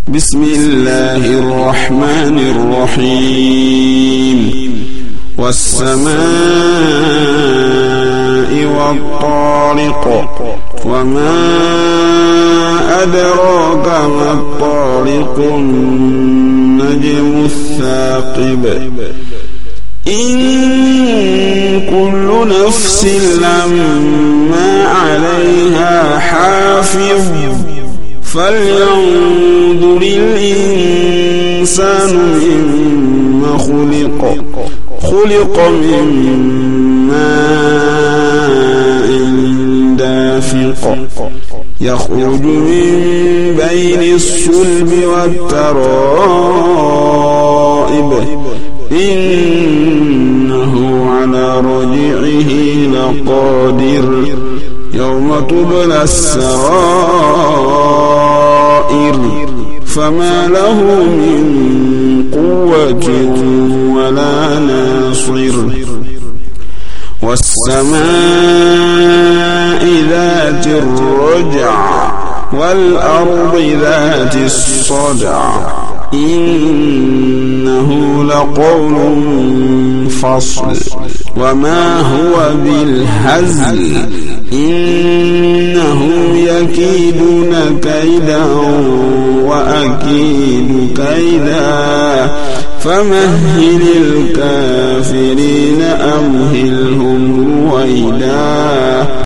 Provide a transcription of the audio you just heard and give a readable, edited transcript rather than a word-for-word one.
بسم الله الرحمن الرحيم والسماء والطارق وما أدراك ما الطارق النجم الثاقب إن كل نفس لما عليها حافظ فلينظر الإنسان مما خلق من ماء دافق يخرج من بين الصلب والترائب إنه على رجعه لقادر يوم تبلى السرائر فما له من قوة ولا ناصر والسماء ذات الرجع والأرض ذات الصدع إنه لقول فصل وما هو بالهزل إنهم يكيدون كيدا وأكيد كيدا فمهل الكافرين أمهلهم رويدا